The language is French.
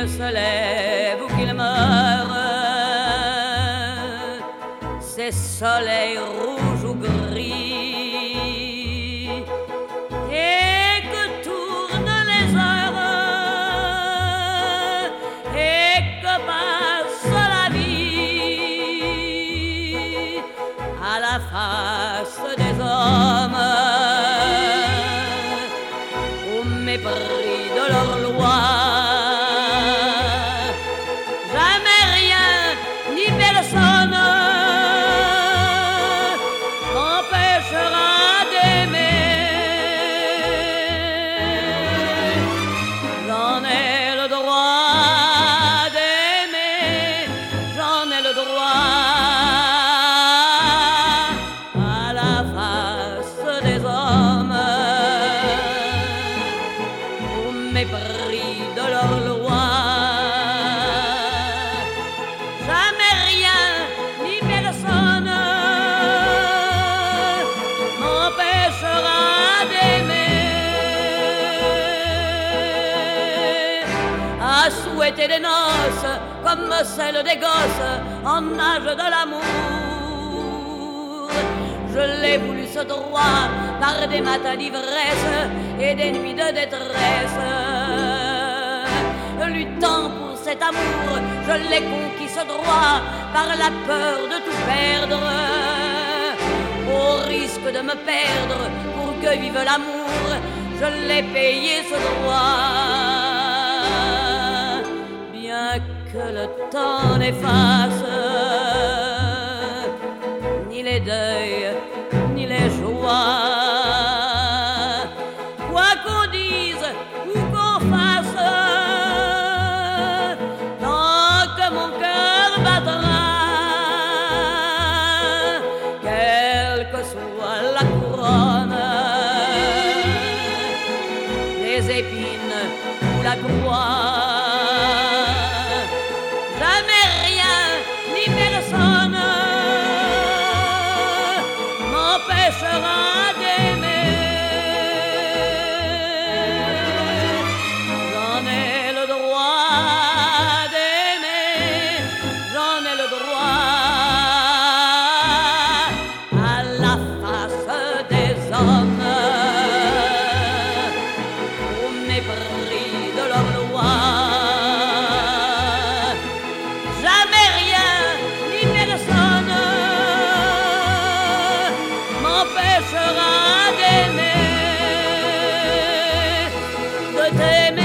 qu'il se lève ou qu'il meure, c'est soleil rouge ou gris, et que tournent les heures, et que passe la vie à la face des hommes, au mépris de leurs lois. Jamais rien ni personne m'empêchera d'aimer. J'en ai le droit d'aimer, j'en ai le droit. À la face des hommes, au mépris de leurs lois. Jamais rien ni personne m'empêchera d'aimer. À souhaiter des noces comme celles des gosses en âge de l'amour, je l'ai voulu ce droit par des matins d'ivresse et des nuits de détresse. Luttant pour cet amour, je l'ai conquis ce droit par la peur de tout perdre. Au risque de me perdre pour que vive l'amour, je l'ai payé ce droit. Bien que le temps n'efface ni les deuils, ni les joies, quoi qu'on dise ou qu'on fasse, tant que mon cœur battra, quelle que soit la couronne, les épines ou la croix. Jamais rien ni personne m'empêchera d'aimer. J'en ai le droit d'aimer, j'en ai le droit. À la face des hommes, au mépris de leurs lois. Jamais rien ni personne m'empêchera d'aimer, de t'aimer.